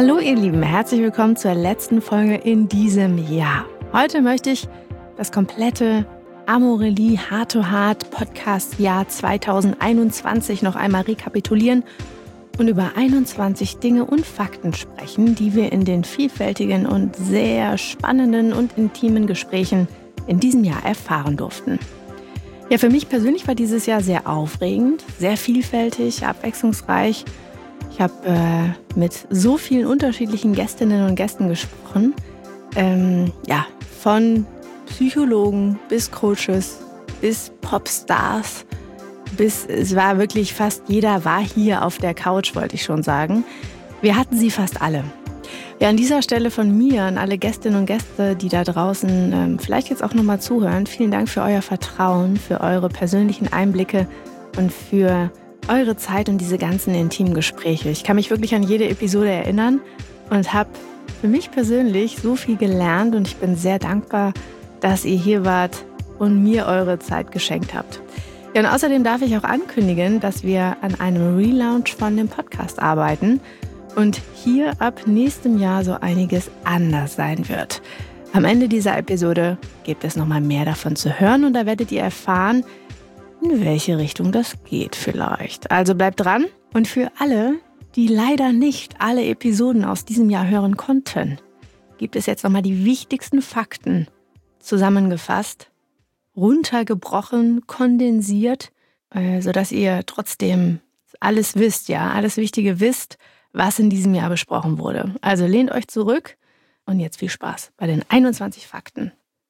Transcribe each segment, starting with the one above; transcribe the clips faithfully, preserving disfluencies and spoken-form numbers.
Hallo ihr Lieben, herzlich willkommen zur letzten Folge in diesem Jahr. Heute möchte ich das komplette Amorelie Heart to Heart Podcast Jahr zwanzig einundzwanzig noch einmal rekapitulieren und über einundzwanzig Dinge und Fakten sprechen, die wir in den vielfältigen und sehr spannenden und intimen Gesprächen in diesem Jahr erfahren durften. Ja, für mich persönlich war dieses Jahr sehr aufregend, sehr vielfältig, abwechslungsreich. Ich habe äh, mit so vielen unterschiedlichen Gästinnen und Gästen gesprochen. Ähm, ja, von Psychologen bis Coaches, bis Popstars, bis es war wirklich fast jeder war hier auf der Couch, wollte ich schon sagen. Wir hatten sie fast alle. Ja, an dieser Stelle von mir an alle Gästinnen und Gäste, die da draußen ähm, vielleicht jetzt auch nochmal zuhören, vielen Dank für euer Vertrauen, für eure persönlichen Einblicke und für eure Zeit und diese ganzen intimen Gespräche. Ich kann mich wirklich an jede Episode erinnern und habe für mich persönlich so viel gelernt und ich bin sehr dankbar, dass ihr hier wart und mir eure Zeit geschenkt habt. Ja, und außerdem darf ich auch ankündigen, dass wir an einem Relaunch von dem Podcast arbeiten und hier ab nächstem Jahr so einiges anders sein wird. Am Ende dieser Episode gibt es nochmal mehr davon zu hören und da werdet ihr erfahren, in welche Richtung das geht vielleicht. Also bleibt dran. Und für alle, die leider nicht alle Episoden aus diesem Jahr hören konnten, gibt es jetzt nochmal die wichtigsten Fakten zusammengefasst, runtergebrochen, kondensiert, äh, sodass ihr trotzdem alles wisst, ja, alles Wichtige wisst, was in diesem Jahr besprochen wurde. Also lehnt euch zurück und jetzt viel Spaß bei den einundzwanzig Fakten.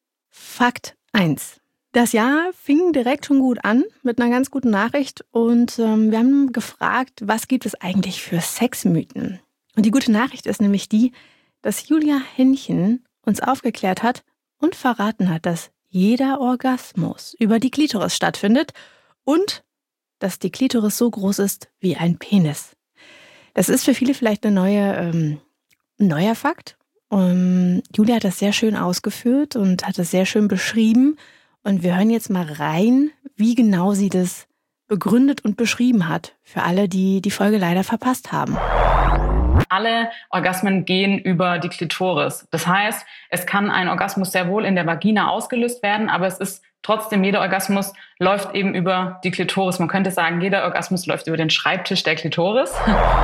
Fakt eins. Das Jahr fing direkt schon gut an mit einer ganz guten Nachricht und ähm, wir haben gefragt, was gibt es eigentlich für Sexmythen? Und die gute Nachricht ist nämlich die, dass Julia Henchen uns aufgeklärt hat und verraten hat, dass jeder Orgasmus über die Klitoris stattfindet und dass die Klitoris so groß ist wie ein Penis. Das ist für viele vielleicht eine neue, ähm, ein neuer Fakt. Um, Julia hat das sehr schön ausgeführt und hat das sehr schön beschrieben. Und wir hören jetzt mal rein, wie genau sie das begründet und beschrieben hat. Für alle, die die Folge leider verpasst haben. Alle Orgasmen gehen über die Klitoris. Das heißt, es kann ein Orgasmus sehr wohl in der Vagina ausgelöst werden, aber es ist trotzdem, jeder Orgasmus läuft eben über die Klitoris. Man könnte sagen, jeder Orgasmus läuft über den Schreibtisch der Klitoris.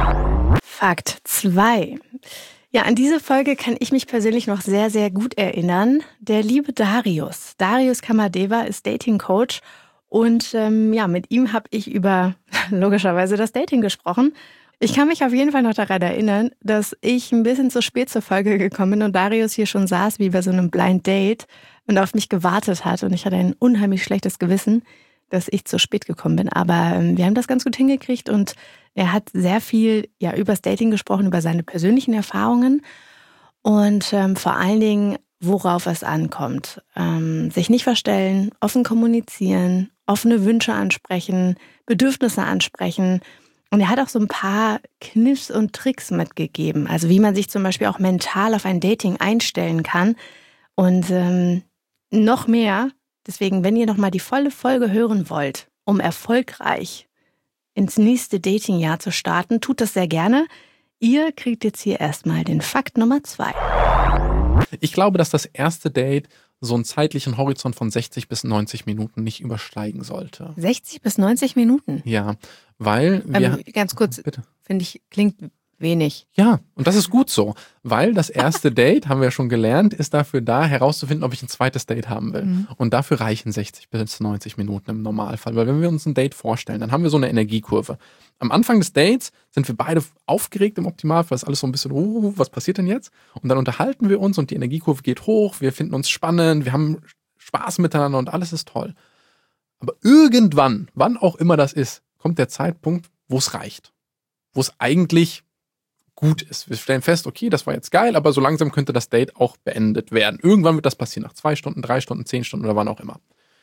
Fakt zwei. Ja, an diese Folge kann ich mich persönlich noch sehr, sehr gut erinnern. Der liebe Darius. Darius Kamadeva ist Dating-Coach und ähm, ja, mit ihm habe ich über logischerweise das Dating gesprochen. Ich kann mich auf jeden Fall noch daran erinnern, dass ich ein bisschen zu spät zur Folge gekommen bin und Darius hier schon saß wie bei so einem Blind Date und auf mich gewartet hat und ich hatte ein unheimlich schlechtes Gewissen, dass ich zu spät gekommen bin. Aber ähm, wir haben das ganz gut hingekriegt und er hat sehr viel ja übers Dating gesprochen, über seine persönlichen Erfahrungen und ähm, vor allen Dingen, worauf es ankommt. Ähm, sich nicht verstellen, offen kommunizieren, offene Wünsche ansprechen, Bedürfnisse ansprechen. Und er hat auch so ein paar Kniffs und Tricks mitgegeben. Also wie man sich zum Beispiel auch mental auf ein Dating einstellen kann. Und ähm, noch mehr, deswegen, wenn ihr nochmal die volle Folge hören wollt, um erfolgreich ins nächste Datingjahr zu starten, tut das sehr gerne. Ihr kriegt jetzt hier erstmal den Fakt Nummer zwei. Ich glaube, dass das erste Date so einen zeitlichen Horizont von sechzig bis neunzig Minuten nicht übersteigen sollte. sechzig bis neunzig Minuten? Ja, weil wir... Ähm, ganz kurz, bitte. Finde ich, klingt wenig. Ja, und das ist gut so, weil das erste Date, haben wir ja schon gelernt, ist dafür da, herauszufinden, ob ich ein zweites Date haben will. Mhm. Und dafür reichen sechzig bis neunzig Minuten im Normalfall, weil wenn wir uns ein Date vorstellen, dann haben wir so eine Energiekurve. Am Anfang des Dates sind wir beide aufgeregt im Optimalfall, ist alles so ein bisschen, oh, was passiert denn jetzt? Und dann unterhalten wir uns und die Energiekurve geht hoch, wir finden uns spannend, wir haben Spaß miteinander und alles ist toll. Aber irgendwann, wann auch immer das ist, kommt der Zeitpunkt, wo es reicht. Wo es eigentlich gut ist. Wir stellen fest, okay, das war jetzt geil, aber so langsam könnte das Date auch beendet werden. Irgendwann wird das passieren, nach zwei Stunden, drei Stunden, zehn Stunden oder wann auch immer.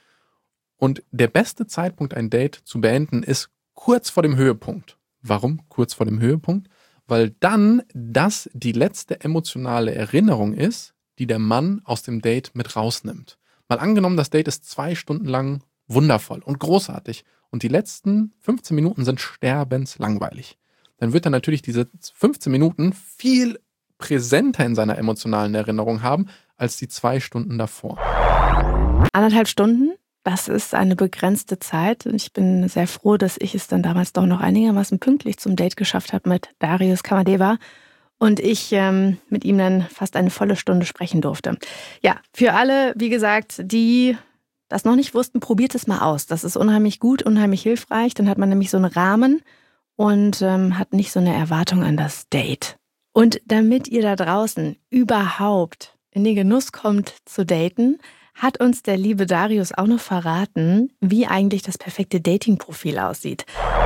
Und der beste Zeitpunkt, ein Date zu beenden, ist kurz vor dem Höhepunkt. Warum kurz vor dem Höhepunkt? Weil dann das die letzte emotionale Erinnerung ist, die der Mann aus dem Date mit rausnimmt. Mal angenommen, das Date ist zwei Stunden lang wundervoll und großartig und die letzten fünfzehn Minuten sind sterbenslangweilig. dann wird er natürlich diese fünfzehn Minuten viel präsenter in seiner emotionalen Erinnerung haben, als die zwei Stunden davor. Anderthalb Stunden, das ist eine begrenzte Zeit. Und ich bin sehr froh, dass ich es dann damals doch noch einigermaßen pünktlich zum Date geschafft habe mit Darius Kamadeva. Und ich ähm, mit ihm dann fast eine volle Stunde sprechen durfte. Ja, für alle, wie gesagt, die das noch nicht wussten, probiert es mal aus. Das ist unheimlich gut, unheimlich hilfreich. Dann hat man nämlich so einen Rahmen und ähm, hat nicht so eine Erwartung an das Date. Und damit ihr da draußen überhaupt in den Genuss kommt zu daten, hat uns der liebe Darius auch noch verraten, wie eigentlich das perfekte Dating-Profil aussieht.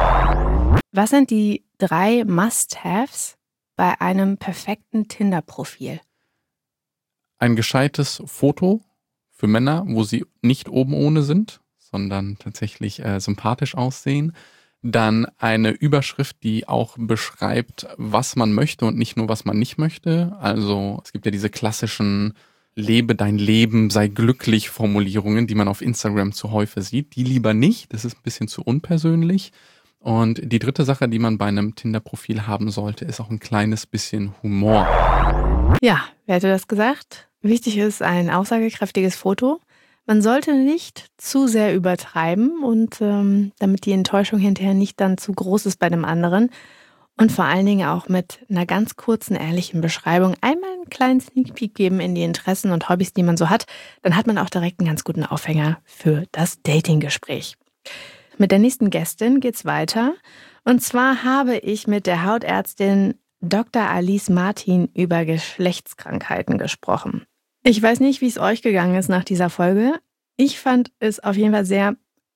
Was sind die drei Must-Haves bei einem perfekten Tinder-Profil? Ein gescheites Foto für Männer, wo sie nicht oben ohne sind, sondern tatsächlich äh, sympathisch aussehen. Dann eine Überschrift, die auch beschreibt, was man möchte und nicht nur, was man nicht möchte. Also es gibt ja diese klassischen Lebe dein Leben, sei glücklich Formulierungen, die man auf Instagram zu häufig sieht. Die lieber nicht, das ist ein bisschen zu unpersönlich. Und die dritte Sache, die man bei einem Tinder-Profil haben sollte, ist auch ein kleines bisschen Humor. Ja, wer hätte das gesagt? Wichtig ist ein aussagekräftiges Foto. Man sollte nicht zu sehr übertreiben und ähm, damit die Enttäuschung hinterher nicht dann zu groß ist bei dem anderen. Und vor allen Dingen auch mit einer ganz kurzen, ehrlichen Beschreibung einmal einen kleinen Sneak Peek geben in die Interessen und Hobbys, die man so hat. Dann hat man auch direkt einen ganz guten Aufhänger für das Datinggespräch. Mit der nächsten Gästin geht's weiter. Und zwar habe ich mit der Hautärztin Doktor Alice Martin über Geschlechtskrankheiten gesprochen. Ich weiß nicht, wie es euch gegangen ist nach dieser Folge. Ich fand es auf jeden Fall sehr,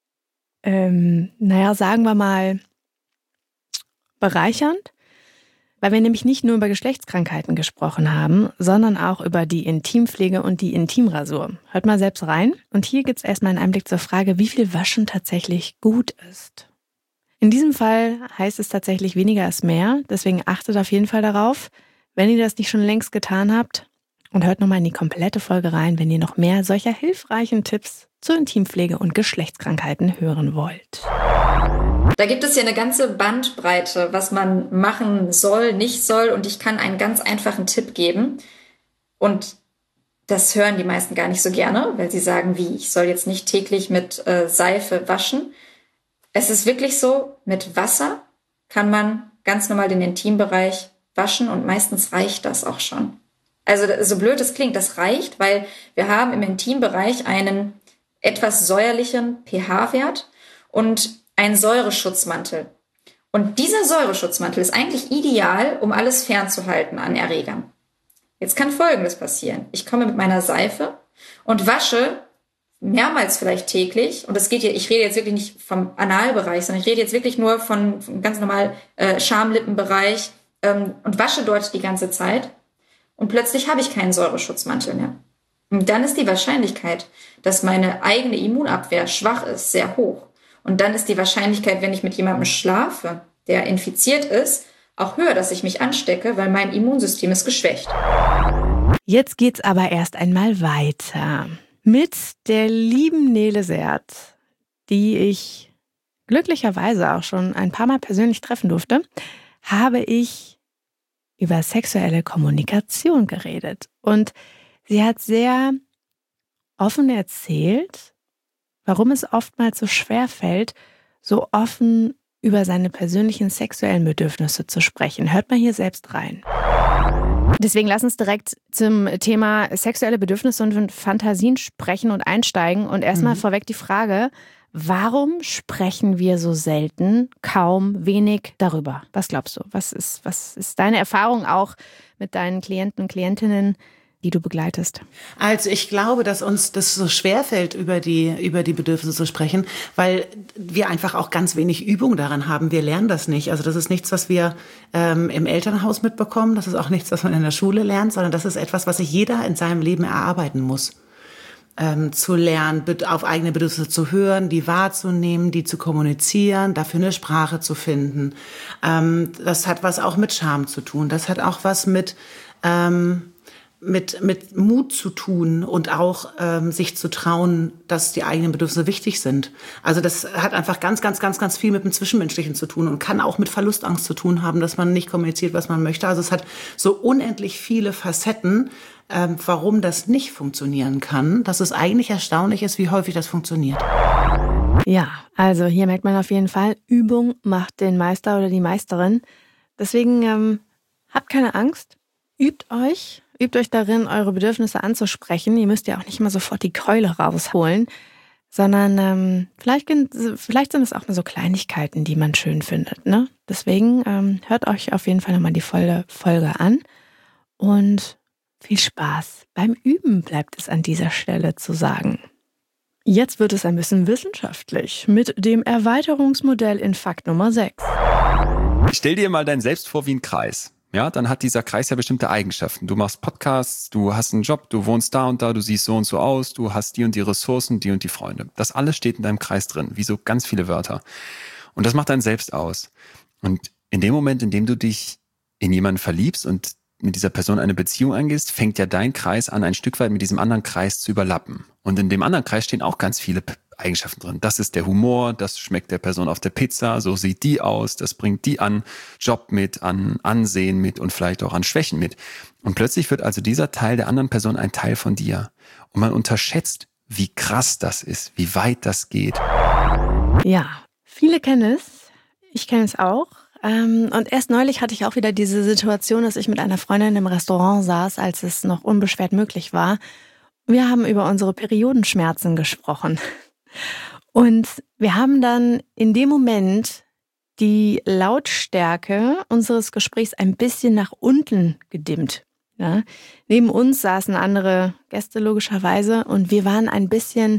ähm, naja, sagen wir mal, bereichernd, weil wir nämlich nicht nur über Geschlechtskrankheiten gesprochen haben, sondern auch über die Intimpflege und die Intimrasur. Hört mal selbst rein. Und hier gibt es erstmal einen Einblick zur Frage, wie viel Waschen tatsächlich gut ist. In diesem Fall heißt es tatsächlich, weniger ist mehr. Deswegen achtet auf jeden Fall darauf, wenn ihr das nicht schon längst getan habt. Und hört nochmal in die komplette Folge rein, wenn ihr noch mehr solcher hilfreichen Tipps zur Intimpflege und Geschlechtskrankheiten hören wollt. Da gibt es ja eine ganze Bandbreite, was man machen soll, nicht soll. Und ich kann einen ganz einfachen Tipp geben. Und das hören die meisten gar nicht so gerne, weil sie sagen, wie, ich soll jetzt nicht täglich mit äh, Seife waschen. Es ist wirklich so, mit Wasser kann man ganz normal den Intimbereich waschen und meistens reicht das auch schon. Also so blöd es klingt, das reicht, weil wir haben im Intimbereich einen etwas säuerlichen pH-Wert und einen Säureschutzmantel. Und dieser Säureschutzmantel ist eigentlich ideal, um alles fernzuhalten an Erregern. Jetzt kann Folgendes passieren. Ich komme mit meiner Seife und wasche mehrmals vielleicht täglich, und das geht hier, ich rede jetzt wirklich nicht vom Analbereich, sondern ich rede jetzt wirklich nur von, von ganz normal äh, Schamlippenbereich ähm, und wasche dort die ganze Zeit. Und plötzlich habe ich keinen Säureschutzmantel mehr. Und dann ist die Wahrscheinlichkeit, dass meine eigene Immunabwehr schwach ist, sehr hoch. Und dann ist die Wahrscheinlichkeit, wenn ich mit jemandem schlafe, der infiziert ist, auch höher, dass ich mich anstecke, weil mein Immunsystem ist geschwächt. Jetzt geht's aber erst einmal weiter mit der lieben Nele Seert, die ich glücklicherweise auch schon ein paar Mal persönlich treffen durfte, habe ich über sexuelle Kommunikation geredet. Und sie hat sehr offen erzählt, warum es oftmals so schwer fällt, so offen über seine persönlichen sexuellen Bedürfnisse zu sprechen. Hört mal hier selbst rein. Deswegen lass uns direkt zum Thema sexuelle Bedürfnisse und Fantasien sprechen und einsteigen. Und erstmal mhm. vorweg die Frage, warum sprechen wir so selten, kaum, wenig darüber? Was glaubst du? Was ist, was ist deine Erfahrung auch mit deinen Klienten und Klientinnen, die du begleitest? Also ich glaube, dass uns das so schwerfällt, über die, über die Bedürfnisse zu sprechen, weil wir einfach auch ganz wenig Übung daran haben. Wir lernen das nicht. Also das ist nichts, was wir ähm, im Elternhaus mitbekommen. Das ist auch nichts, was man in der Schule lernt, sondern das ist etwas, was sich jeder in seinem Leben erarbeiten muss. Ähm, zu lernen, auf eigene Bedürfnisse zu hören, die wahrzunehmen, die zu kommunizieren, dafür eine Sprache zu finden. Ähm, das hat was auch mit Scham zu tun. Das hat auch was mit... Ähm, mit, mit Mut zu tun und auch ähm, sich zu trauen, dass die eigenen Bedürfnisse wichtig sind. Also das hat einfach ganz, ganz, ganz, ganz viel mit dem Zwischenmenschlichen zu tun und kann auch mit Verlustangst zu tun haben, dass man nicht kommuniziert, was man möchte. Also es hat so unendlich viele Facetten, ähm, warum das nicht funktionieren kann, dass es eigentlich erstaunlich ist, wie häufig das funktioniert. Ja, also hier merkt man auf jeden Fall, Übung macht den Meister oder die Meisterin. Deswegen ähm, habt keine Angst, übt euch, übt euch darin, eure Bedürfnisse anzusprechen. Ihr müsst ja auch nicht mal sofort die Keule rausholen, sondern ähm, vielleicht, vielleicht sind es auch nur so Kleinigkeiten, die man schön findet. Ne? Deswegen ähm, hört euch auf jeden Fall nochmal die Folge, Folge an und viel Spaß beim Üben, bleibt es an dieser Stelle zu sagen. Jetzt wird es ein bisschen wissenschaftlich mit dem Erweiterungsmodell in Fakt Nummer sechs. Stell dir mal dein Selbst vor wie ein Kreis. Ja, dann hat dieser Kreis ja bestimmte Eigenschaften. Du machst Podcasts, du hast einen Job, du wohnst da und da, du siehst so und so aus, du hast die und die Ressourcen, die und die Freunde. Das alles steht in deinem Kreis drin, wie so ganz viele Wörter. Und das macht dein Selbst aus. Und in dem Moment, in dem du dich in jemanden verliebst und mit dieser Person eine Beziehung eingehst, fängt ja dein Kreis an, ein Stück weit mit diesem anderen Kreis zu überlappen. Und in dem anderen Kreis stehen auch ganz viele Eigenschaften drin. Das ist der Humor, das schmeckt der Person auf der Pizza, so sieht die aus, das bringt die an Job mit, an Ansehen mit und vielleicht auch an Schwächen mit. Und plötzlich wird also dieser Teil der anderen Person ein Teil von dir. Und man unterschätzt, wie krass das ist, wie weit das geht. Ja, viele kennen es. Ich kenne es auch. Und erst neulich hatte ich auch wieder diese Situation, dass ich mit einer Freundin im Restaurant saß, als es noch unbeschwert möglich war. Wir haben über unsere Periodenschmerzen gesprochen. Und wir haben dann in dem Moment die Lautstärke unseres Gesprächs ein bisschen nach unten gedimmt. Ja? Neben uns saßen andere Gäste logischerweise und wir waren ein bisschen,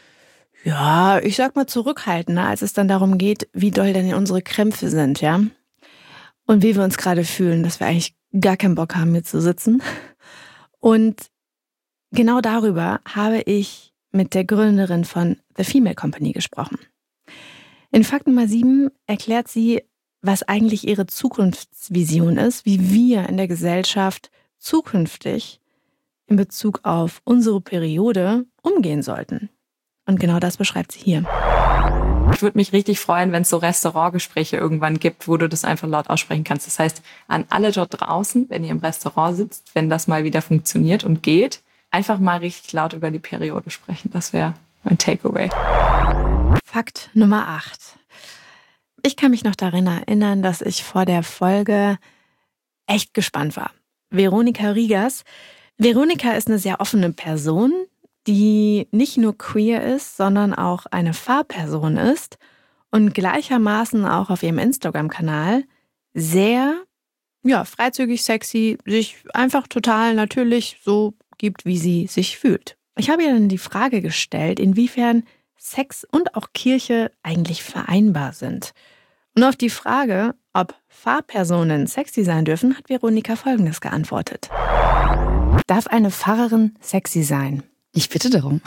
ja, ich sag mal zurückhaltender, als es dann darum geht, wie doll denn unsere Krämpfe sind, ja. Und wie wir uns gerade fühlen, dass wir eigentlich gar keinen Bock haben, hier zu sitzen. Und genau darüber habe ich mit der Gründerin von The Female Company gesprochen. In Fakt Nummer sieben erklärt sie, was eigentlich ihre Zukunftsvision ist, wie wir in der Gesellschaft zukünftig in Bezug auf unsere Periode umgehen sollten. Und genau das beschreibt sie hier. Ich würde mich richtig freuen, wenn es so Restaurantgespräche irgendwann gibt, wo du das einfach laut aussprechen kannst. Das heißt, an alle dort draußen, wenn ihr im Restaurant sitzt, wenn das mal wieder funktioniert und geht, einfach mal richtig laut über die Periode sprechen. Das wäre mein Takeaway. Fakt Nummer acht. Ich kann mich noch daran erinnern, dass ich vor der Folge echt gespannt war. Veronika Rigas. Veronika ist eine sehr offene Person, die nicht nur queer ist, sondern auch eine Fahrperson ist und gleichermaßen auch auf ihrem Instagram-Kanal sehr ja, freizügig, sexy, sich einfach total natürlich so gibt, wie sie sich fühlt. Ich habe ihr dann die Frage gestellt, inwiefern Sex und auch Kirche eigentlich vereinbar sind. Und auf die Frage, ob Fahrpersonen sexy sein dürfen, hat Veronika Folgendes geantwortet. Darf eine Pfarrerin sexy sein? Ich bitte darum.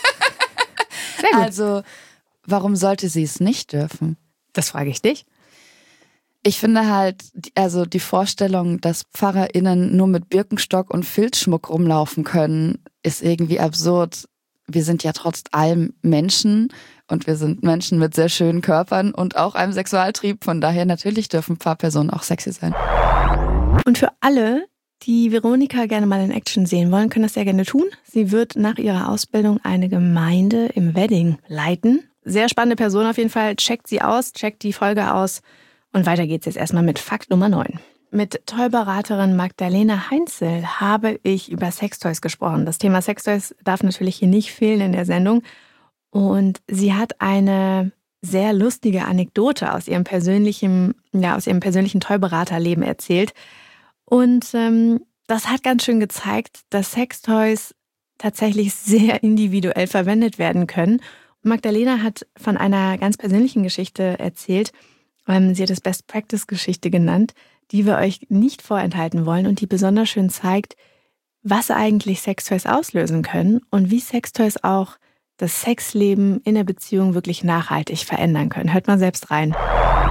Sehr gut. Also, warum sollte sie es nicht dürfen? Das frage ich dich. Ich finde halt, also die Vorstellung, dass PfarrerInnen nur mit Birkenstock und Filzschmuck rumlaufen können, ist irgendwie absurd. Wir sind ja trotz allem Menschen und wir sind Menschen mit sehr schönen Körpern und auch einem Sexualtrieb. Von daher natürlich dürfen Pfarrpersonen auch sexy sein. Und für alle, die Veronika gerne mal in Action sehen wollen, können das sehr gerne tun. Sie wird nach ihrer Ausbildung eine Gemeinde im Wedding leiten. Sehr spannende Person auf jeden Fall. Checkt sie aus, checkt die Folge aus. Und weiter geht's jetzt erstmal mit Fakt Nummer neun. Mit Toy-Beraterin Magdalena Heinzel habe ich über Sextoys gesprochen. Das Thema Sextoys darf natürlich hier nicht fehlen in der Sendung. Und sie hat eine sehr lustige Anekdote aus ihrem persönlichen, ja, aus ihrem persönlichen Toy-Beraterleben erzählt. Und ähm, das hat ganz schön gezeigt, dass Sextoys tatsächlich sehr individuell verwendet werden können. Und Magdalena hat von einer ganz persönlichen Geschichte erzählt. Ähm, sie hat es Best-Practice-Geschichte genannt, die wir euch nicht vorenthalten wollen und die besonders schön zeigt, was eigentlich Sextoys auslösen können und wie Sextoys auch das Sexleben in der Beziehung wirklich nachhaltig verändern können. Hört mal selbst rein.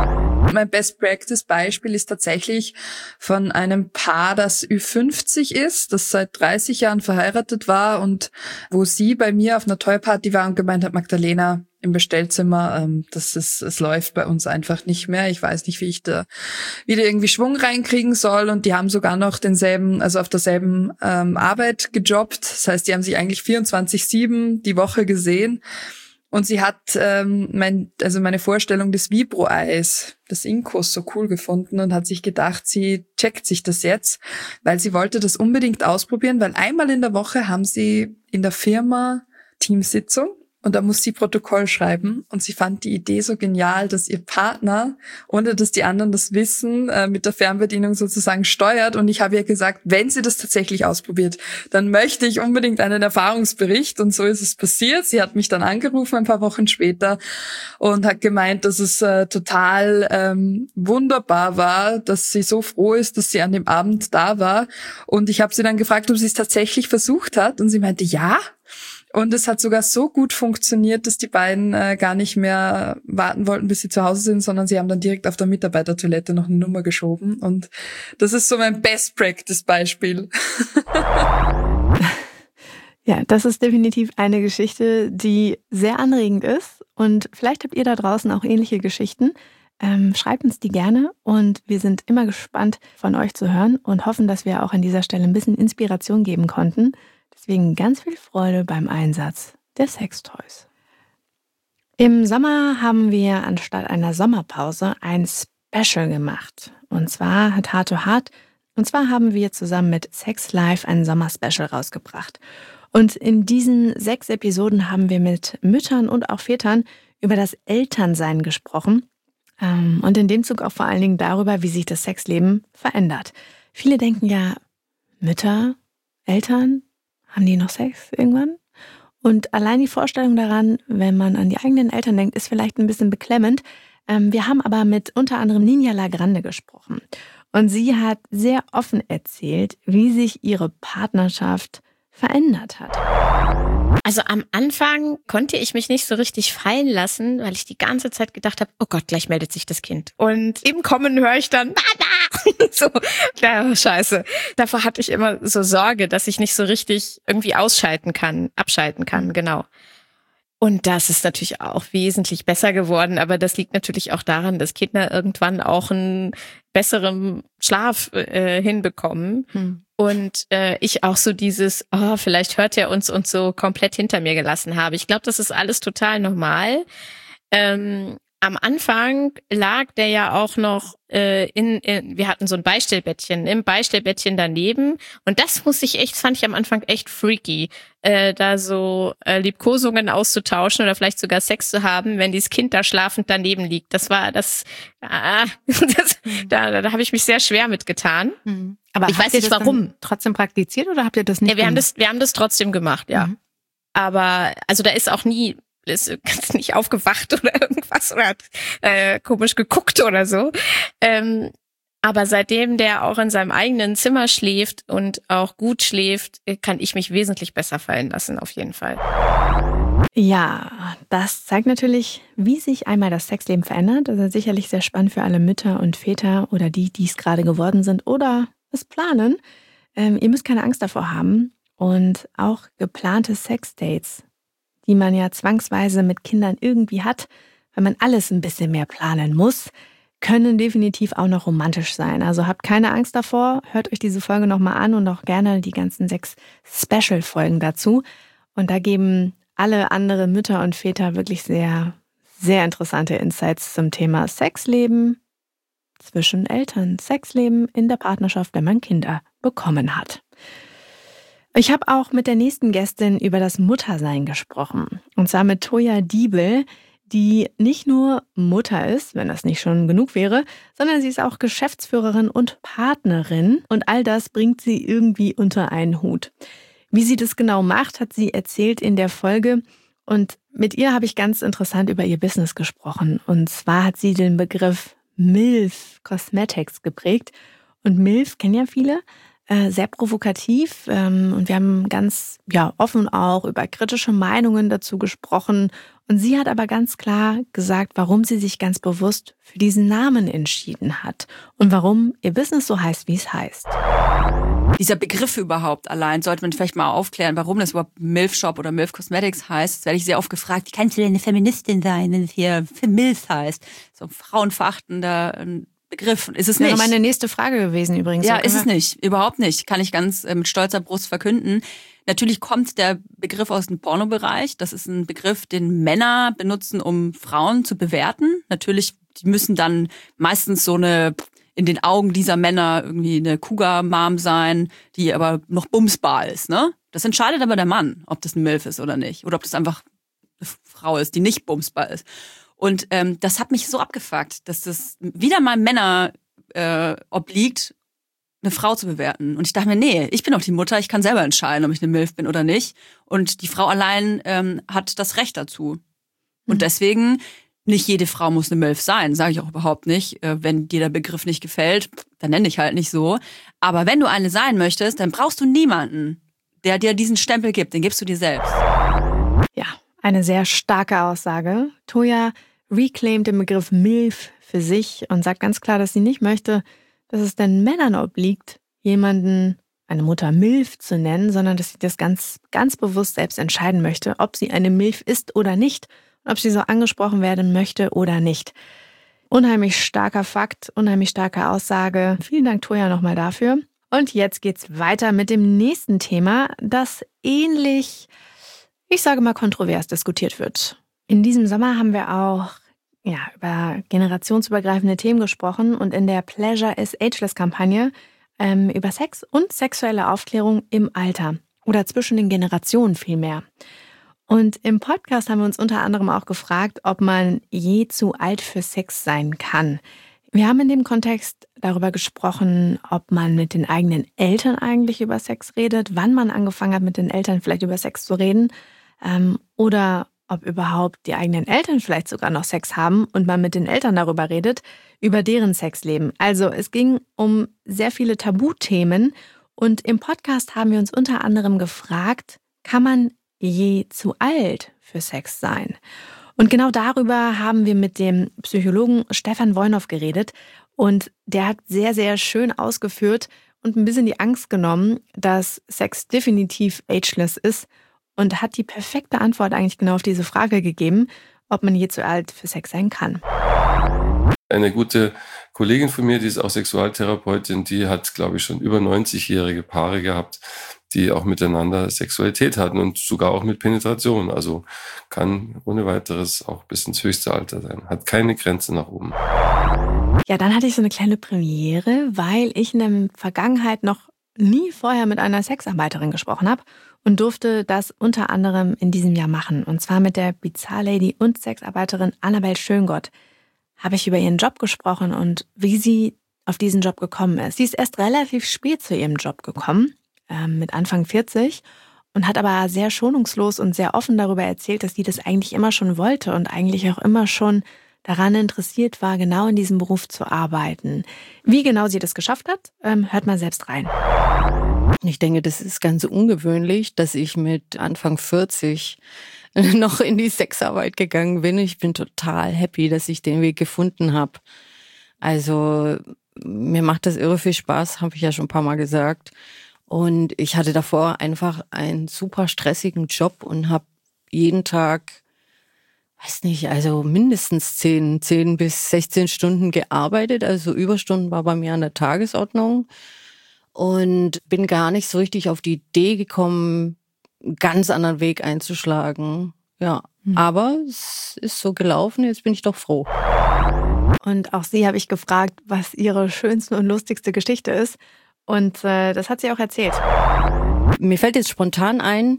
Mein Best-Practice-Beispiel ist tatsächlich von einem Paar, das Ü fünfzig ist, das seit dreißig Jahren verheiratet war und wo sie bei mir auf einer Toy-Party war und gemeint hat, Magdalena, im Bestellzimmer, ähm, das ist, es läuft bei uns einfach nicht mehr. Ich weiß nicht, wie ich da wieder irgendwie Schwung reinkriegen soll. Und die haben sogar noch denselben, also auf derselben ähm, Arbeit gejobbt. Das heißt, die haben sich eigentlich vierundzwanzig sieben die Woche gesehen. Und sie hat ähm, mein, also meine Vorstellung des Vibro-Eis, des Inkos, so cool gefunden und hat sich gedacht, sie checkt sich das jetzt, weil sie wollte das unbedingt ausprobieren, weil einmal in der Woche haben sie in der Firma Teamsitzung. Und da muss sie Protokoll schreiben. Und sie fand die Idee so genial, dass ihr Partner, ohne dass die anderen das wissen, äh, mit der Fernbedienung sozusagen steuert. Und ich habe ihr gesagt, wenn sie das tatsächlich ausprobiert, dann möchte ich unbedingt einen Erfahrungsbericht. Und so ist es passiert. Sie hat mich dann angerufen ein paar Wochen später und hat gemeint, dass es äh, total ähm, wunderbar war, dass sie so froh ist, dass sie an dem Abend da war. Und ich habe sie dann gefragt, ob sie es tatsächlich versucht hat. Und sie meinte, ja. Und es hat sogar so gut funktioniert, dass die beiden äh, gar nicht mehr warten wollten, bis sie zu Hause sind, sondern sie haben dann direkt auf der Mitarbeitertoilette noch eine Nummer geschoben. Und das ist so mein Best-Practice-Beispiel. Ja, das ist definitiv eine Geschichte, die sehr anregend ist. Und vielleicht habt ihr da draußen auch ähnliche Geschichten. Ähm, schreibt uns die gerne und wir sind immer gespannt, von euch zu hören und hoffen, dass wir auch an dieser Stelle ein bisschen Inspiration geben konnten. Deswegen ganz viel Freude beim Einsatz der Sextoys. Im Sommer haben wir anstatt einer Sommerpause ein Special gemacht. Und zwar hat Heart to Heart, und zwar haben wir zusammen mit Sex Live ein Sommerspecial rausgebracht. Und in diesen sechs Episoden haben wir mit Müttern und auch Vätern über das Elternsein gesprochen. Und in dem Zug auch vor allen Dingen darüber, wie sich das Sexleben verändert. Viele denken ja, Mütter, Eltern, haben die noch Sex irgendwann? Und allein die Vorstellung daran, wenn man an die eigenen Eltern denkt, ist vielleicht ein bisschen beklemmend. Wir haben aber mit unter anderem Ninja Lagrande gesprochen. Und sie hat sehr offen erzählt, wie sich ihre Partnerschaft verändert hat. Also am Anfang konnte ich mich nicht so richtig fallen lassen, weil ich die ganze Zeit gedacht habe, oh Gott, gleich meldet sich das Kind. Und im Kommen höre ich dann, Mama! So, ja, scheiße. Davor hatte ich immer so Sorge, dass ich nicht so richtig irgendwie ausschalten kann, abschalten kann, genau. Und das ist natürlich auch wesentlich besser geworden, aber das liegt natürlich auch daran, dass Kinder irgendwann auch einen besseren Schlaf äh, hinbekommen. Hm. Und äh, ich auch so dieses, oh, vielleicht hört er uns und so komplett hinter mir gelassen habe. Ich glaube, das ist alles total normal. Ähm, am Anfang lag der ja auch noch äh, in, in, wir hatten so ein Beistellbettchen, im Beistellbettchen daneben. Und das muss ich echt, das fand ich am Anfang echt freaky, äh, da so äh, Liebkosungen auszutauschen oder vielleicht sogar Sex zu haben, wenn dieses Kind da schlafend daneben liegt. Das war das, ah, das mhm. da, da habe ich mich sehr schwer mitgetan. Mhm. Aber ich weiß nicht warum. Trotzdem praktiziert oder habt ihr das nicht ja, wir gemacht? haben das, wir haben das trotzdem gemacht, ja. Mhm. Aber also da ist auch nie, ist ganz nicht aufgewacht oder irgendwas oder hat äh, komisch geguckt oder so. Ähm, aber seitdem der auch in seinem eigenen Zimmer schläft und auch gut schläft, kann ich mich wesentlich besser fallen lassen, auf jeden Fall. Ja, das zeigt natürlich, wie sich einmal das Sexleben verändert. Das ist sicherlich sehr spannend für alle Mütter und Väter oder die, die es gerade geworden sind oder es planen. Ähm, ihr müsst keine Angst davor haben. Und auch geplante Sexdates, die man ja zwangsweise mit Kindern irgendwie hat, weil man alles ein bisschen mehr planen muss, können definitiv auch noch romantisch sein. Also habt keine Angst davor, hört euch diese Folge nochmal an und auch gerne die ganzen sechs Special-Folgen dazu. Und da geben alle andere Mütter und Väter wirklich sehr, sehr interessante Insights zum Thema Sexleben zwischen Eltern, Sexleben in der Partnerschaft, wenn man Kinder bekommen hat. Ich habe auch mit der nächsten Gästin über das Muttersein gesprochen. Und zwar mit Toja Diebel, die nicht nur Mutter ist, wenn das nicht schon genug wäre, sondern sie ist auch Geschäftsführerin und Partnerin. Und all das bringt sie irgendwie unter einen Hut. Wie sie das genau macht, hat sie erzählt in der Folge. Und mit ihr habe ich ganz interessant über ihr Business gesprochen. Und zwar hat sie den Begriff MILF Cosmetics geprägt. Und MILF kennen ja viele. Äh, sehr provokativ ähm, und wir haben ganz ja offen auch über kritische Meinungen dazu gesprochen Und sie hat aber ganz klar gesagt, warum sie sich ganz bewusst für diesen Namen entschieden hat und warum ihr Business so heißt, wie es heißt. Dieser Begriff überhaupt allein sollte man vielleicht mal aufklären, warum das überhaupt Milf Shop oder Milf Cosmetics heißt. Das werde ich sehr oft gefragt. Wie kannst du denn eine Feministin sein, wenn es hier Milf heißt? So ein frauenverachtender Begriff. Ist es nicht. Das wäre meine nächste Frage gewesen übrigens. Ja, ist es nicht. Überhaupt nicht. Kann ich ganz äh, mit stolzer Brust verkünden. Natürlich kommt der Begriff aus dem Pornobereich. Das ist ein Begriff, den Männer benutzen, um Frauen zu bewerten. Natürlich, die müssen dann meistens so eine, in den Augen dieser Männer irgendwie eine Cougar-Mom sein, die aber noch bumsbar ist, ne? Das entscheidet aber der Mann, ob das ein Milf ist oder nicht. Oder ob das einfach eine Frau ist, die nicht bumsbar ist. Und ähm, das hat mich so abgefuckt, dass das wieder mal Männer äh, obliegt, eine Frau zu bewerten. Und ich dachte mir, nee, ich bin doch die Mutter, ich kann selber entscheiden, ob ich eine Milf bin oder nicht. Und die Frau allein ähm, hat das Recht dazu. Und mhm. deswegen, nicht jede Frau muss eine Milf sein, sage ich auch überhaupt nicht. Äh, wenn dir der Begriff nicht gefällt, dann nenne ich halt nicht so. Aber wenn du eine sein möchtest, dann brauchst du niemanden, der dir diesen Stempel gibt. Den gibst du dir selbst. Ja, eine sehr starke Aussage. Toja reclaimt den Begriff Milf für sich und sagt ganz klar, dass sie nicht möchte, dass es den Männern obliegt, jemanden, eine Mutter Milf zu nennen, sondern dass sie das ganz, ganz bewusst selbst entscheiden möchte, ob sie eine Milf ist oder nicht, ob sie so angesprochen werden möchte oder nicht. Unheimlich starker Fakt, unheimlich starke Aussage. Vielen Dank, Toja, nochmal dafür. Und jetzt geht's weiter mit dem nächsten Thema, das ähnlich, ich sage mal, kontrovers diskutiert wird. In diesem Sommer haben wir auch ja, über generationsübergreifende Themen gesprochen und in der Pleasure is Ageless-Kampagne ähm, über Sex und sexuelle Aufklärung im Alter oder zwischen den Generationen vielmehr. Und im Podcast haben wir uns unter anderem auch gefragt, ob man je zu alt für Sex sein kann. Wir haben in dem Kontext darüber gesprochen, ob man mit den eigenen Eltern eigentlich über Sex redet, wann man angefangen hat, mit den Eltern vielleicht über Sex zu reden ähm, oder ob überhaupt die eigenen Eltern vielleicht sogar noch Sex haben und man mit den Eltern darüber redet, über deren Sexleben. Also es ging um sehr viele Tabuthemen und im Podcast haben wir uns unter anderem gefragt, kann man je zu alt für Sex sein? Und genau darüber haben wir mit dem Psychologen Stefan Woinow geredet und der hat sehr, sehr schön ausgeführt und ein bisschen die Angst genommen, dass Sex definitiv ageless ist und hat die perfekte Antwort eigentlich genau auf diese Frage gegeben, ob man je zu alt für Sex sein kann. Eine gute Kollegin von mir, die ist auch Sexualtherapeutin, die hat, glaube ich, schon über neunzigjährige Paare gehabt, die auch miteinander Sexualität hatten und sogar auch mit Penetration. Also kann ohne weiteres auch bis ins höchste Alter sein. Hat keine Grenze nach oben. Ja, dann hatte ich so eine kleine Premiere, weil ich in der Vergangenheit noch nie vorher mit einer Sexarbeiterin gesprochen habe und durfte das unter anderem in diesem Jahr machen. Und zwar mit der Bizarre-Lady und Sexarbeiterin Annabel Schöngott habe ich über ihren Job gesprochen und wie sie auf diesen Job gekommen ist. Sie ist erst relativ spät zu ihrem Job gekommen, äh, mit Anfang vierzig, und hat aber sehr schonungslos und sehr offen darüber erzählt, dass sie das eigentlich immer schon wollte und eigentlich auch immer schon daran interessiert war, genau in diesem Beruf zu arbeiten. Wie genau sie das geschafft hat, ähm, hört mal selbst rein. Ich denke, das ist ganz ungewöhnlich, dass ich mit Anfang vierzig noch in die Sexarbeit gegangen bin. Ich bin total happy, dass ich den Weg gefunden habe. Also mir macht das irre viel Spaß, habe ich ja schon ein paar Mal gesagt. Und ich hatte davor einfach einen super stressigen Job und habe jeden Tag, weiß nicht, also mindestens zehn, zehn bis sechzehn Stunden gearbeitet. Also Überstunden war bei mir an der Tagesordnung. Und bin gar nicht so richtig auf die Idee gekommen, einen ganz anderen Weg einzuschlagen. Ja, mhm. Aber es ist so gelaufen, jetzt bin ich doch froh. Und auch sie habe ich gefragt, was ihre schönste und lustigste Geschichte ist. Und äh, das hat sie auch erzählt. Mir fällt jetzt spontan ein,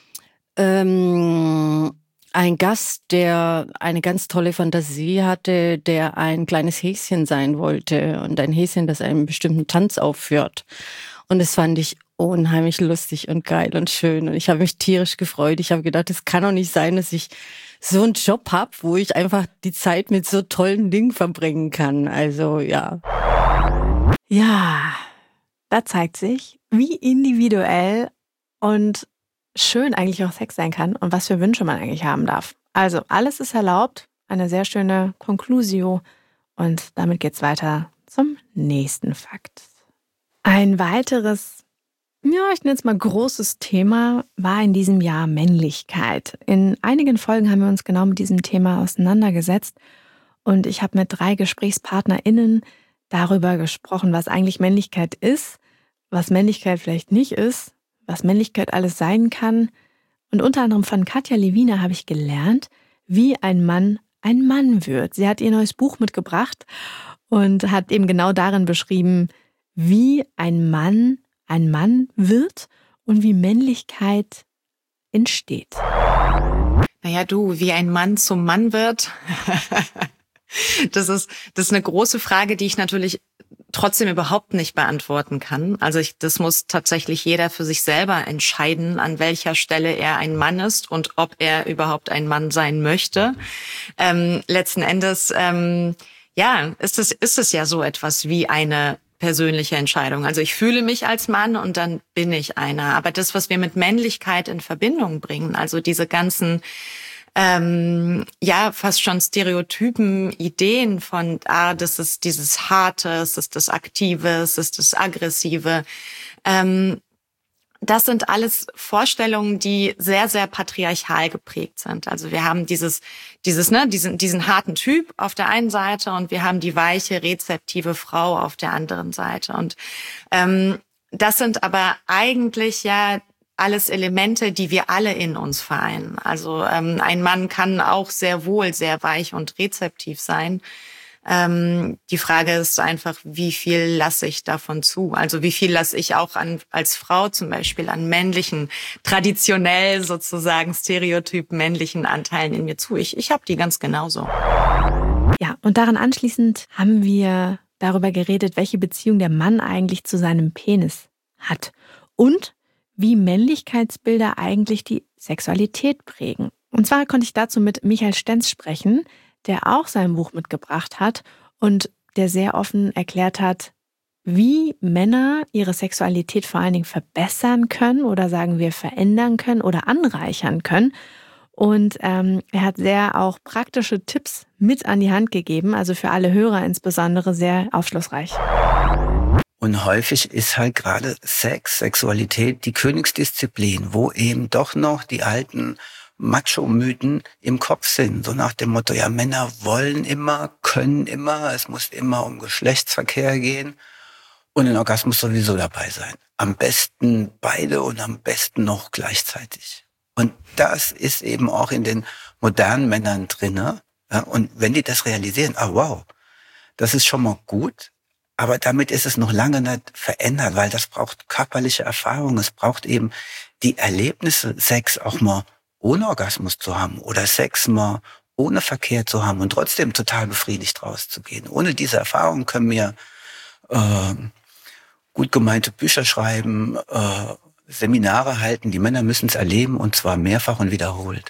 ähm, ein Gast, der eine ganz tolle Fantasie hatte, der ein kleines Häschen sein wollte und ein Häschen, das einen bestimmten Tanz aufführt. Und das fand ich unheimlich lustig und geil und schön. Und ich habe mich tierisch gefreut. Ich habe gedacht, es kann doch nicht sein, dass ich so einen Job habe, wo ich einfach die Zeit mit so tollen Dingen verbringen kann. Also ja. Ja, da zeigt sich, wie individuell und schön eigentlich auch Sex sein kann und was für Wünsche man eigentlich haben darf. Also alles ist erlaubt, eine sehr schöne Conclusio und damit geht's weiter zum nächsten Fakt. Ein weiteres, ja, ich nenne es mal großes Thema, war in diesem Jahr Männlichkeit. In einigen Folgen haben wir uns genau mit diesem Thema auseinandergesetzt und ich habe mit drei GesprächspartnerInnen darüber gesprochen, was eigentlich Männlichkeit ist, was Männlichkeit vielleicht nicht ist, was Männlichkeit alles sein kann. Und unter anderem von Katja Lewina habe ich gelernt, wie ein Mann ein Mann wird. Sie hat ihr neues Buch mitgebracht und hat eben genau darin beschrieben, wie ein Mann ein Mann wird und wie Männlichkeit entsteht. Naja, du, wie ein Mann zum Mann wird, das ist, das ist eine große Frage, die ich natürlich trotzdem überhaupt nicht beantworten kann. Also ich, das muss tatsächlich jeder für sich selber entscheiden, an welcher Stelle er ein Mann ist und ob er überhaupt ein Mann sein möchte. Ähm, letzten Endes, ähm, ja, ist es, ist es ja so etwas wie eine persönliche Entscheidung. Also ich fühle mich als Mann und dann bin ich einer. Aber das, was wir mit Männlichkeit in Verbindung bringen, also diese ganzen Ähm, ja, fast schon Stereotypen, Ideen von, ah, das ist dieses Harte, es ist das Aktive, es ist das Aggressive. Ähm, das sind alles Vorstellungen, die sehr, sehr patriarchal geprägt sind. Also wir haben dieses, dieses, ne, diesen, diesen harten Typ auf der einen Seite und wir haben die weiche, rezeptive Frau auf der anderen Seite. Und ähm, das sind aber eigentlich ja alles Elemente, die wir alle in uns vereinen. Also ähm, ein Mann kann auch sehr wohl sehr weich und rezeptiv sein. Ähm, die Frage ist einfach, wie viel lasse ich davon zu? Also wie viel lasse ich auch an, als Frau zum Beispiel an männlichen, traditionell sozusagen stereotyp männlichen Anteilen in mir zu? Ich, ich habe die ganz genauso. Ja, und daran anschließend haben wir darüber geredet, welche Beziehung der Mann eigentlich zu seinem Penis hat. Und wie Männlichkeitsbilder eigentlich die Sexualität prägen. Und zwar konnte ich dazu mit Michael Stenz sprechen, der auch sein Buch mitgebracht hat und der sehr offen erklärt hat, wie Männer ihre Sexualität vor allen Dingen verbessern können oder sagen wir verändern können oder anreichern können. Und ähm, er hat sehr auch praktische Tipps mit an die Hand gegeben, also für alle Hörer insbesondere sehr aufschlussreich. Und häufig ist halt gerade Sex, Sexualität die Königsdisziplin, wo eben doch noch die alten Macho-Mythen im Kopf sind. So nach dem Motto, ja, Männer wollen immer, können immer, es muss immer um Geschlechtsverkehr gehen und ein Orgasmus sowieso dabei sein. Am besten beide und am besten noch gleichzeitig. Und das ist eben auch in den modernen Männern drinne. Ja, und wenn die das realisieren, ah wow, das ist schon mal gut. Aber damit ist es noch lange nicht verändert, weil das braucht körperliche Erfahrung. Es braucht eben die Erlebnisse, Sex auch mal ohne Orgasmus zu haben oder Sex mal ohne Verkehr zu haben und trotzdem total befriedigt rauszugehen. Ohne diese Erfahrung können wir äh, gut gemeinte Bücher schreiben, äh, Seminare halten. Die Männer müssen es erleben und zwar mehrfach und wiederholt.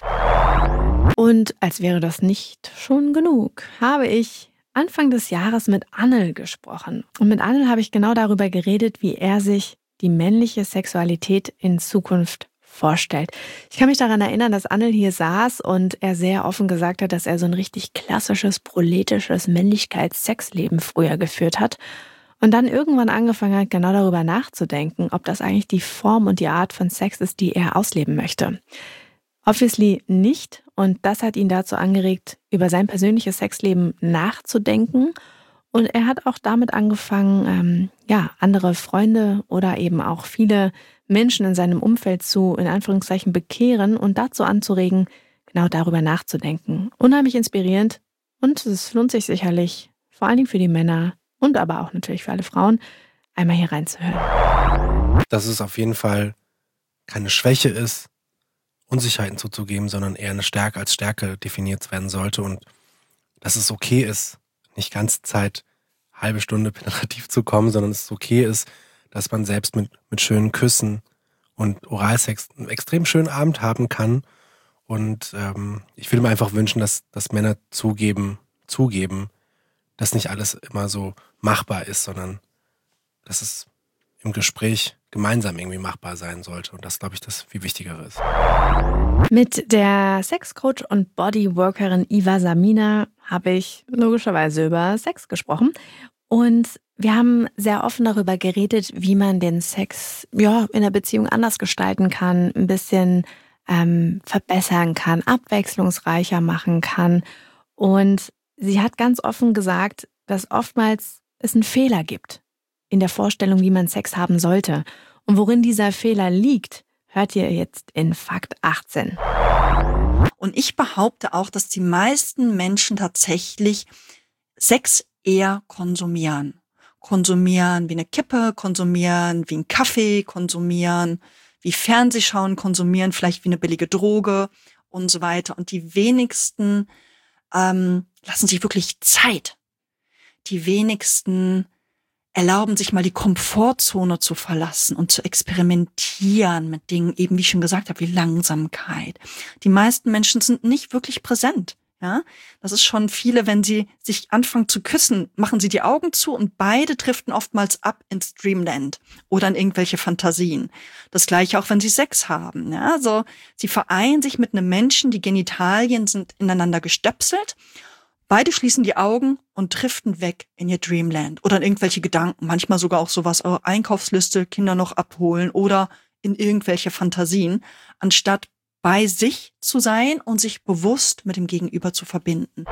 Und als wäre das nicht schon genug, habe ich Anfang des Jahres mit Annel gesprochen. Und mit Annel habe ich genau darüber geredet, wie er sich die männliche Sexualität in Zukunft vorstellt. Ich kann mich daran erinnern, dass Annel hier saß und er sehr offen gesagt hat, dass er so ein richtig klassisches, proletisches Männlichkeits-Sexleben früher geführt hat und dann irgendwann angefangen hat, genau darüber nachzudenken, ob das eigentlich die Form und die Art von Sex ist, die er ausleben möchte. Obviously nicht. Und das hat ihn dazu angeregt, über sein persönliches Sexleben nachzudenken. Und er hat auch damit angefangen, ähm, ja, andere Freunde oder eben auch viele Menschen in seinem Umfeld zu, in Anführungszeichen, bekehren und dazu anzuregen, genau darüber nachzudenken. Unheimlich inspirierend und es lohnt sich sicherlich, vor allen Dingen für die Männer und aber auch natürlich für alle Frauen, einmal hier reinzuhören. Dass es auf jeden Fall keine Schwäche ist, Unsicherheiten zuzugeben, sondern eher eine Stärke als Stärke definiert werden sollte und dass es okay ist, nicht ganze Zeit halbe Stunde penetrativ zu kommen, sondern es okay ist, dass man selbst mit, mit schönen Küssen und Oralsex einen extrem schönen Abend haben kann und ähm, ich würde mir einfach wünschen, dass, dass Männer zugeben, zugeben, dass nicht alles immer so machbar ist, sondern dass es im Gespräch gemeinsam irgendwie machbar sein sollte. Und das, glaube ich, das viel Wichtigere ist. Mit der Sexcoach und Bodyworkerin Iva Samina habe ich logischerweise über Sex gesprochen. Und wir haben sehr offen darüber geredet, wie man den Sex ja, in der Beziehung anders gestalten kann, ein bisschen ähm, verbessern kann, abwechslungsreicher machen kann. Und sie hat ganz offen gesagt, dass oftmals es einen Fehler gibt in der Vorstellung, wie man Sex haben sollte. Und worin dieser Fehler liegt, hört ihr jetzt in Fakt achtzehn. Und ich behaupte auch, dass die meisten Menschen tatsächlich Sex eher konsumieren. Konsumieren wie eine Kippe, konsumieren wie einen Kaffee, konsumieren wie Fernsehschauen, konsumieren vielleicht wie eine billige Droge und so weiter. Und die wenigsten ähm, lassen sich wirklich Zeit. Die wenigsten erlauben sich mal die Komfortzone zu verlassen und zu experimentieren mit Dingen, eben wie ich schon gesagt habe, wie Langsamkeit. Die meisten Menschen sind nicht wirklich präsent. Ja, das ist schon viele, wenn sie sich anfangen zu küssen, machen sie die Augen zu und beide driften oftmals ab ins Dreamland oder in irgendwelche Fantasien. Das Gleiche auch, wenn sie Sex haben. Ja, also sie vereinen sich mit einem Menschen, die Genitalien sind ineinander gestöpselt. Beide schließen die Augen und driften weg in ihr Dreamland oder in irgendwelche Gedanken, manchmal sogar auch sowas, oh, Einkaufsliste, Kinder noch abholen oder in irgendwelche Fantasien, anstatt bei sich zu sein und sich bewusst mit dem Gegenüber zu verbinden.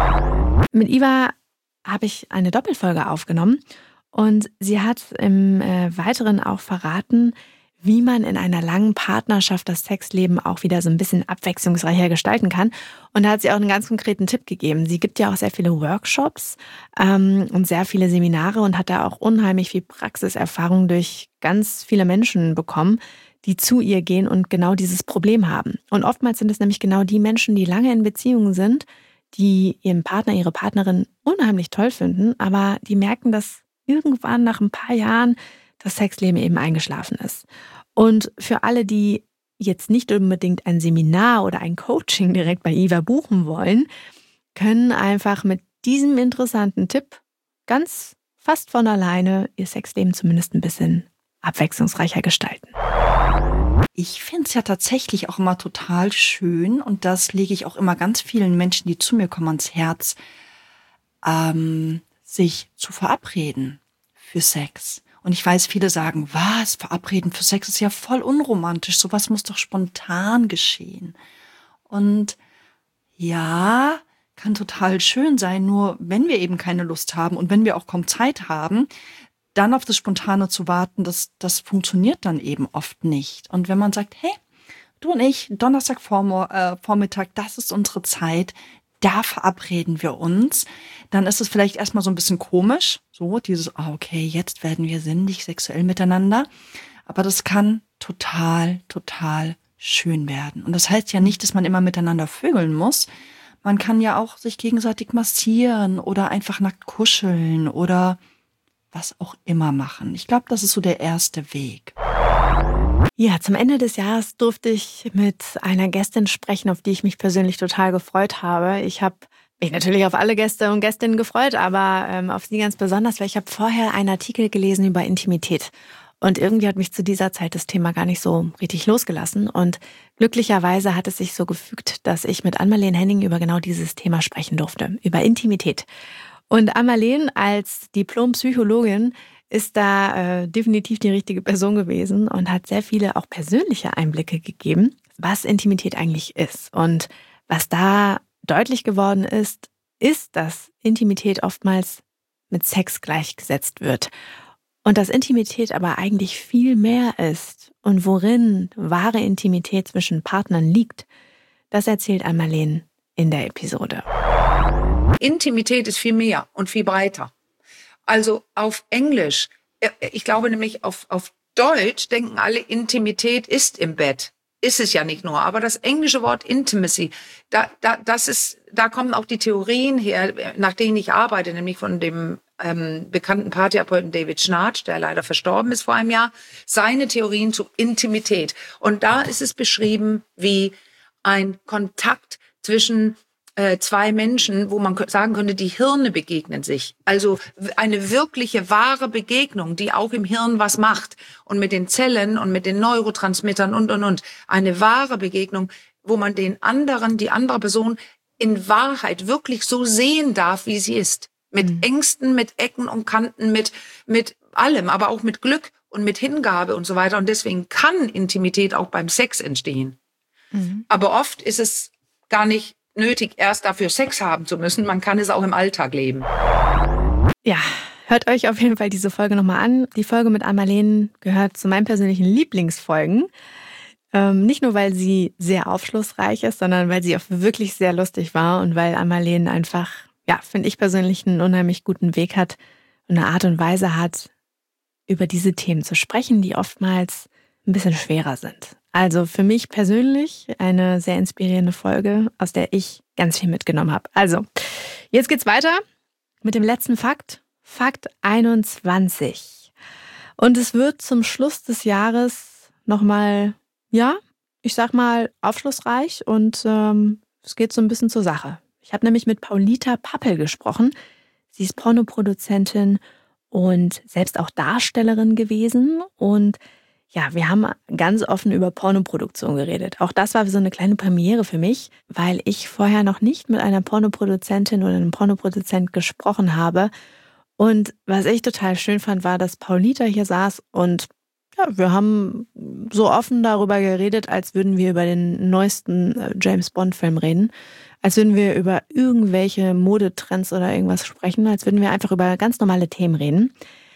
Mit Iva habe ich eine Doppelfolge aufgenommen und sie hat im äh, Weiteren auch verraten, wie man in einer langen Partnerschaft das Sexleben auch wieder so ein bisschen abwechslungsreicher gestalten kann. Und da hat sie auch einen ganz konkreten Tipp gegeben. Sie gibt ja auch sehr viele Workshops ähm, und sehr viele Seminare und hat da auch unheimlich viel Praxiserfahrung durch ganz viele Menschen bekommen, die zu ihr gehen und genau dieses Problem haben. Und oftmals sind es nämlich genau die Menschen, die lange in Beziehungen sind, die ihren Partner, ihre Partnerin unheimlich toll finden, aber die merken, dass irgendwann nach ein paar Jahren das Sexleben eben eingeschlafen ist. Und für alle, die jetzt nicht unbedingt ein Seminar oder ein Coaching direkt bei Iva buchen wollen, können einfach mit diesem interessanten Tipp ganz fast von alleine ihr Sexleben zumindest ein bisschen abwechslungsreicher gestalten. Ich finde es ja tatsächlich auch immer total schön und das lege ich auch immer ganz vielen Menschen, die zu mir kommen, ans Herz, ähm, sich zu verabreden für Sex. Und ich weiß, viele sagen, was, verabreden für Sex ist ja voll unromantisch, sowas muss doch spontan geschehen. Und ja, kann total schön sein, nur wenn wir eben keine Lust haben und wenn wir auch kaum Zeit haben, dann auf das Spontane zu warten, das, das funktioniert dann eben oft nicht. Und wenn man sagt, hey, du und ich, Donnerstagvormittag, das ist unsere Zeit, da verabreden wir uns, dann ist es vielleicht erstmal so ein bisschen komisch, so dieses, ah, okay, jetzt werden wir sinnlich, sexuell miteinander, aber das kann total, total schön werden. Und das heißt ja nicht, dass man immer miteinander vögeln muss. Man kann ja auch sich gegenseitig massieren oder einfach nackt kuscheln oder was auch immer machen. Ich glaube, das ist so der erste Weg. Ja, zum Ende des Jahres durfte ich mit einer Gästin sprechen, auf die ich mich persönlich total gefreut habe. Ich habe mich natürlich auf alle Gäste und Gästinnen gefreut, aber ähm, auf sie ganz besonders, weil ich habe vorher einen Artikel gelesen über Intimität. Und irgendwie hat mich zu dieser Zeit das Thema gar nicht so richtig losgelassen. Und glücklicherweise hat es sich so gefügt, dass ich mit Ann-Marleen Henning über genau dieses Thema sprechen durfte, über Intimität. Und Ann-Marleen als Diplompsychologin ist da äh, definitiv die richtige Person gewesen und hat sehr viele auch persönliche Einblicke gegeben, was Intimität eigentlich ist. Und was da deutlich geworden ist, ist, dass Intimität oftmals mit Sex gleichgesetzt wird. Und dass Intimität aber eigentlich viel mehr ist und worin wahre Intimität zwischen Partnern liegt, das erzählt Ann-Marleen in der Episode. Intimität ist viel mehr und viel breiter. Also auf Englisch, ich glaube nämlich auf, auf Deutsch denken alle, Intimität ist im Bett. Ist es ja nicht nur, aber das englische Wort Intimacy, da, da, das ist, da kommen auch die Theorien her, nach denen ich arbeite, nämlich von dem ähm, bekannten Paartherapeuten David Schnarch, der leider verstorben ist vor einem Jahr, seine Theorien zu Intimität. Und da ist es beschrieben wie ein Kontakt zwischen äh, zwei Menschen, wo man sagen könnte, die Hirne begegnen sich. Also eine wirkliche, wahre Begegnung, die auch im Hirn was macht. Und mit den Zellen und mit den Neurotransmittern und, und, und. Eine wahre Begegnung, wo man den anderen, die andere Person in Wahrheit wirklich so sehen darf, wie sie ist. Mit mhm. Ängsten, mit Ecken und Kanten, mit, mit allem, aber auch mit Glück und mit Hingabe und so weiter. Und deswegen kann Intimität auch beim Sex entstehen. Mhm. Aber oft ist es gar nicht nötig, erst dafür Sex haben zu müssen. Man kann es auch im Alltag leben. Ja, hört euch auf jeden Fall diese Folge nochmal an. Die Folge mit Ann-Marleen gehört zu meinen persönlichen Lieblingsfolgen. Ähm, nicht nur, weil sie sehr aufschlussreich ist, sondern weil sie auch wirklich sehr lustig war und weil Ann-Marleen einfach, ja, finde ich persönlich, einen unheimlich guten Weg hat und eine Art und Weise hat, über diese Themen zu sprechen, die oftmals ein bisschen schwerer sind. Also für mich persönlich eine sehr inspirierende Folge, aus der ich ganz viel mitgenommen habe. Also, jetzt geht's weiter mit dem letzten Fakt. Fakt einundzwanzig. Und es wird zum Schluss des Jahres nochmal, ja, ich sag mal, aufschlussreich und ähm, es geht so ein bisschen zur Sache. Ich habe nämlich mit Paulita Pappel gesprochen. Sie ist Pornoproduzentin und selbst auch Darstellerin gewesen und ja, wir haben ganz offen über Pornoproduktion geredet. Auch das war so eine kleine Premiere für mich, weil ich vorher noch nicht mit einer Pornoproduzentin oder einem Pornoproduzent gesprochen habe. Und was ich total schön fand, war, dass Paulita hier saß und ja, wir haben so offen darüber geredet, als würden wir über den neuesten James-Bond-Film reden, als würden wir über irgendwelche Modetrends oder irgendwas sprechen, als würden wir einfach über ganz normale Themen reden.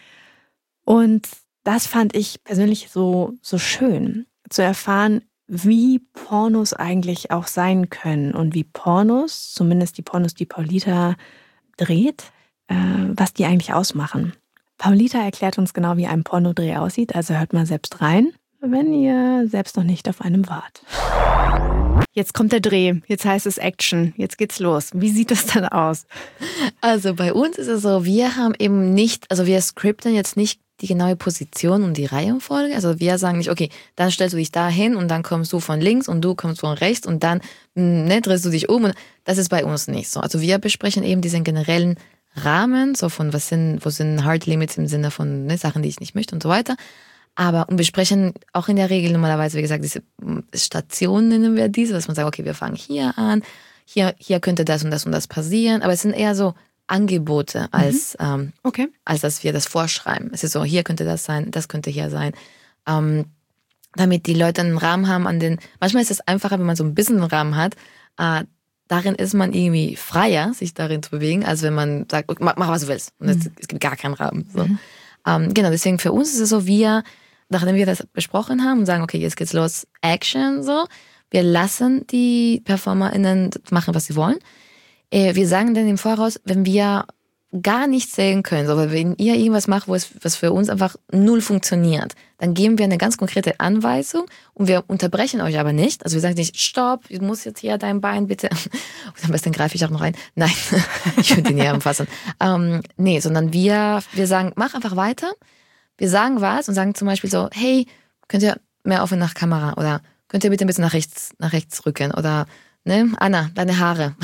Und das fand ich persönlich so, so schön, zu erfahren, wie Pornos eigentlich auch sein können und wie Pornos, zumindest die Pornos, die Paulita dreht, äh, was die eigentlich ausmachen. Paulita erklärt uns genau, wie ein Pornodreh aussieht, also hört mal selbst rein, wenn ihr selbst noch nicht auf einem wart. Jetzt kommt der Dreh, jetzt heißt es Action, jetzt geht's los. Wie sieht das dann aus? Also bei uns ist es so, wir haben eben nicht, also wir scripten jetzt nicht die genaue Position und die Reihenfolge. Also wir sagen nicht, okay, dann stellst du dich da hin und dann kommst du von links und du kommst von rechts und dann ne, drehst du dich um. Und das ist bei uns nicht so. Also wir besprechen eben diesen generellen Rahmen, so von was sind, wo sind Hard Limits im Sinne von ne, Sachen, die ich nicht möchte und so weiter. Aber und wir sprechen auch in der Regel normalerweise, wie gesagt, diese Stationen nennen wir diese, dass man sagt, okay, wir fangen hier an, hier, hier könnte das und das und das passieren. Aber es sind eher so Angebote, als, mhm. ähm, okay. als dass wir das vorschreiben. Es ist so, hier könnte das sein, das könnte hier sein. Ähm, damit die Leute einen Rahmen haben, an den, manchmal ist es einfacher, wenn man so ein bisschen einen Rahmen hat, äh, darin ist man irgendwie freier, sich darin zu bewegen, als wenn man sagt, okay, mach, mach was du willst. Und mhm. es, es gibt gar keinen Rahmen. So. Mhm. Ähm, genau, deswegen für uns ist es so, wir, nachdem wir das besprochen haben und sagen, okay, jetzt geht's los, Action, so, wir lassen die PerformerInnen machen, was sie wollen. Wir sagen dann im Voraus, wenn wir gar nichts sehen können, so, wenn ihr irgendwas macht, wo es, was für uns einfach null funktioniert, dann geben wir eine ganz konkrete Anweisung und wir unterbrechen euch aber nicht. Also wir sagen nicht, stopp, du musst jetzt hier dein Bein bitte. Und am besten greife ich auch noch rein. Nein, ich würde ihn hier anfassen. Ähm, nee, sondern wir, wir sagen, mach einfach weiter. Wir sagen was und sagen zum Beispiel so, hey, könnt ihr mehr offen nach Kamera oder könnt ihr bitte ein bisschen nach rechts, nach rechts rücken oder ne, Anna, deine Haare.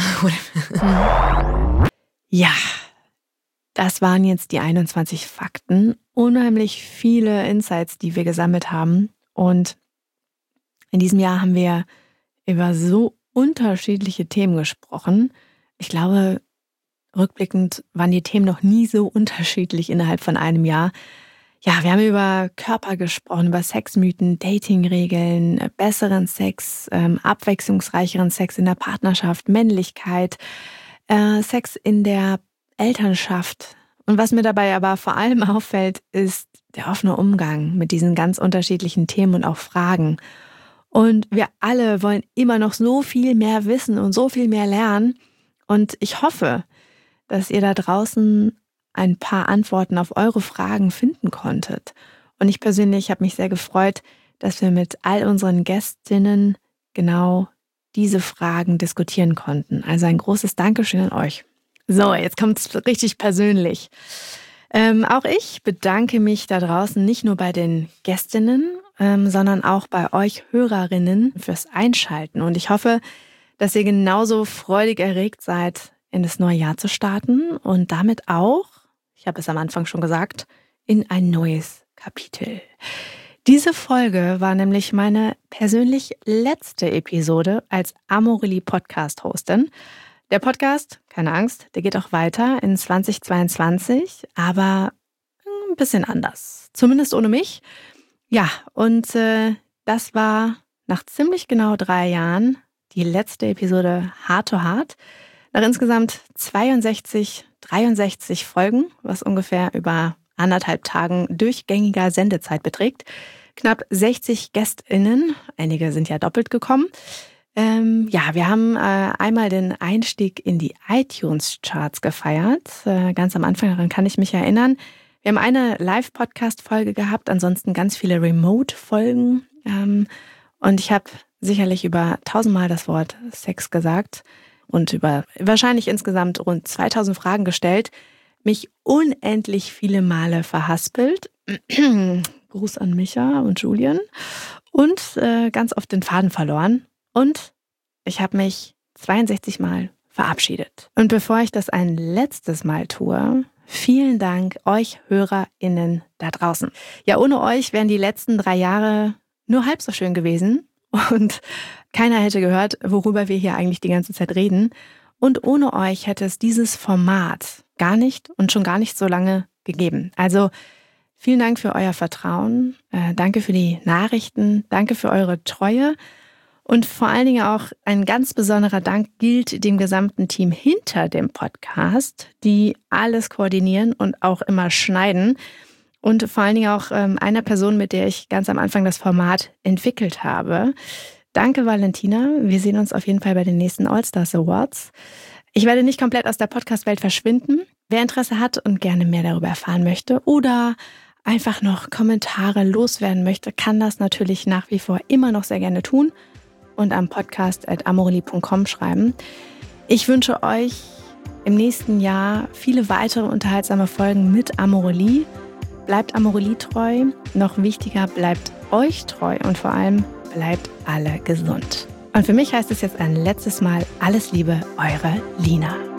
Ja, das waren jetzt die einundzwanzig Fakten. Unheimlich viele Insights, die wir gesammelt haben. Und in diesem Jahr haben wir über so unterschiedliche Themen gesprochen. Ich glaube, rückblickend waren die Themen noch nie so unterschiedlich innerhalb von einem Jahr. Ja, wir haben über Körper gesprochen, über Sexmythen, Datingregeln, besseren Sex, ähm, abwechslungsreicheren Sex in der Partnerschaft, Männlichkeit, äh, Sex in der Elternschaft. Und was mir dabei aber vor allem auffällt, ist der offene Umgang mit diesen ganz unterschiedlichen Themen und auch Fragen. Und wir alle wollen immer noch so viel mehr wissen und so viel mehr lernen. Und ich hoffe, dass ihr da draußen ein paar Antworten auf eure Fragen finden konntet. Und ich persönlich habe mich sehr gefreut, dass wir mit all unseren Gästinnen genau diese Fragen diskutieren konnten. Also ein großes Dankeschön an euch. So, jetzt kommt es richtig persönlich. Ähm, auch ich bedanke mich da draußen nicht nur bei den Gästinnen, ähm, sondern auch bei euch Hörerinnen fürs Einschalten. Und ich hoffe, dass ihr genauso freudig erregt seid, in das neue Jahr zu starten und damit auch, ich habe es am Anfang schon gesagt, in ein neues Kapitel. Diese Folge war nämlich meine persönlich letzte Episode als Amorelie Podcast-Hostin. Der Podcast, keine Angst, der geht auch weiter in zweitausendzweiundzwanzig, aber ein bisschen anders. Zumindest ohne mich. Ja, und äh, das war nach ziemlich genau drei Jahren die letzte Episode Heart to Heart. Nach insgesamt zweiundsechzig, dreiundsechzig Folgen, was ungefähr über anderthalb Tagen durchgängiger Sendezeit beträgt. Knapp sechzig GästInnen, einige sind ja doppelt gekommen. Ähm, ja, wir haben äh, einmal den Einstieg in die iTunes-Charts gefeiert. Äh, ganz am Anfang, daran kann ich mich erinnern. Wir haben eine Live-Podcast-Folge gehabt, ansonsten ganz viele Remote-Folgen. Ähm, und ich habe sicherlich über tausendmal das Wort Sex gesagt und über wahrscheinlich insgesamt rund zweitausend Fragen gestellt. Mich unendlich viele Male verhaspelt. Gruß an Micha und Julian. Und äh, ganz oft den Faden verloren. Und ich habe mich zweiundsechzig Mal verabschiedet. Und bevor ich das ein letztes Mal tue, vielen Dank euch HörerInnen da draußen. Ja, ohne euch wären die letzten drei Jahre nur halb so schön gewesen. Und keiner hätte gehört, worüber wir hier eigentlich die ganze Zeit reden. Und ohne euch hätte es dieses Format gar nicht und schon gar nicht so lange gegeben. Also vielen Dank für euer Vertrauen, äh, danke für die Nachrichten, danke für eure Treue und vor allen Dingen auch ein ganz besonderer Dank gilt dem gesamten Team hinter dem Podcast, die alles koordinieren und auch immer schneiden und vor allen Dingen auch ähm, einer Person, mit der ich ganz am Anfang das Format entwickelt habe. Danke Valentina, wir sehen uns auf jeden Fall bei den nächsten All-Stars Awards. Ich werde nicht komplett aus der Podcast-Welt verschwinden. Wer Interesse hat und gerne mehr darüber erfahren möchte oder einfach noch Kommentare loswerden möchte, kann das natürlich nach wie vor immer noch sehr gerne tun und am podcast at amorelie punkt com schreiben. Ich wünsche euch im nächsten Jahr viele weitere unterhaltsame Folgen mit Amorelie. Bleibt Amorelie treu. Noch wichtiger, bleibt euch treu und vor allem bleibt alle gesund. Und für mich heißt es jetzt ein letztes Mal alles Liebe, eure Lina.